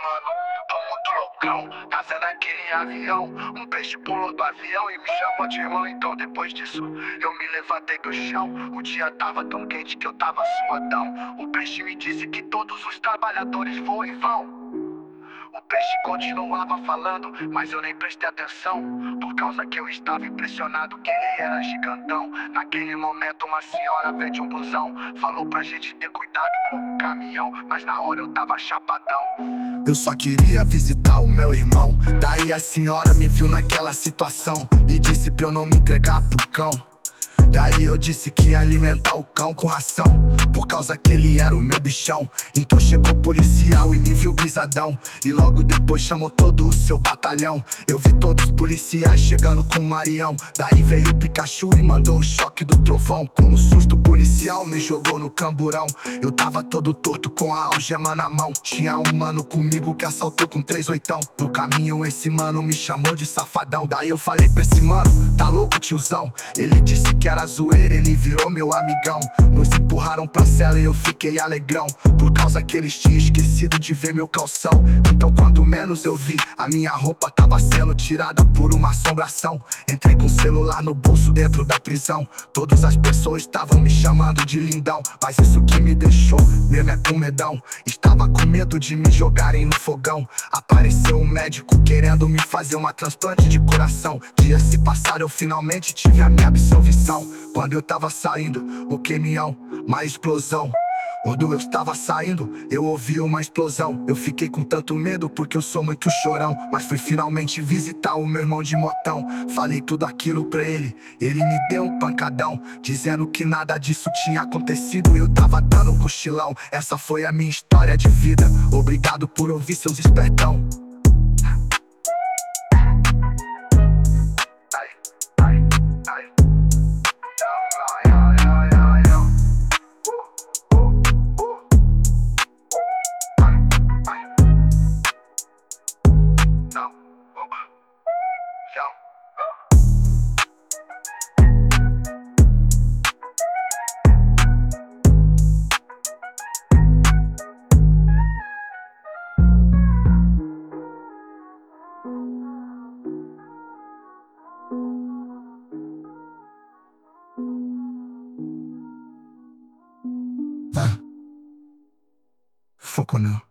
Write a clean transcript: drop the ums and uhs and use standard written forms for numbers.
mano, tô muito loucão. Tá vendo aquele avião? Um peixe pulou do avião e me chamou de irmão. Então depois disso eu me levantei do chão. O dia tava tão quente que eu tava suadão. O peixe me disse que todos os trabalhadores voam em vão. O peixe continuava falando, mas eu nem prestei atenção, por causa que eu estava impressionado que ele era gigantão. Naquele momento uma senhora veio de um busão, falou pra gente ter cuidado com o caminhão, mas na hora eu tava chapadão. Eu só queria visitar o meu irmão. Daí a senhora me viu naquela situação e disse pra eu não me entregar pro cão. Daí eu disse que ia alimentar o cão com ração, por causa que ele era o meu bichão. Então chegou o policial e me viu brisadão, e logo depois chamou todo o seu batalhão. Eu vi todos os policiais chegando com o Marião. Daí veio o Pikachu e mandou o choque do trovão. Com um susto o policial me jogou no camburão. Eu tava todo torto com a algema na mão. Tinha um mano comigo que assaltou com 3 oitão. No caminho esse mano me chamou de safadão. Daí eu falei pra esse mano: tá louco, tiozão? Ele disse que era zoeira, ele virou meu amigão. Nos empurraram pra cela e eu fiquei alegrão, por causa que eles tinham esquecido de ver meu calção. Então quando menos eu vi, a minha roupa tava sendo tirada por uma assombração. Entrei com o celular no bolso dentro da prisão. Todas as pessoas estavam me chamando de lindão, mas isso que me deixou mesmo é com medão. Estava com medo de me jogarem no fogão. Apareceu um médico querendo me fazer uma transplante de coração. Dias se passaram, eu finalmente tive a minha absolvição. Quando eu tava saindo, o caminhão, uma explosão. Quando eu estava saindo, eu ouvi uma explosão. Eu fiquei com tanto medo porque eu sou muito chorão, mas fui finalmente visitar o meu irmão de motão. Falei tudo aquilo pra ele, ele me deu um pancadão, dizendo que nada disso tinha acontecido e eu tava dando um cochilão. Essa foi a minha história de vida, obrigado por ouvir, seus espertão. Foco não.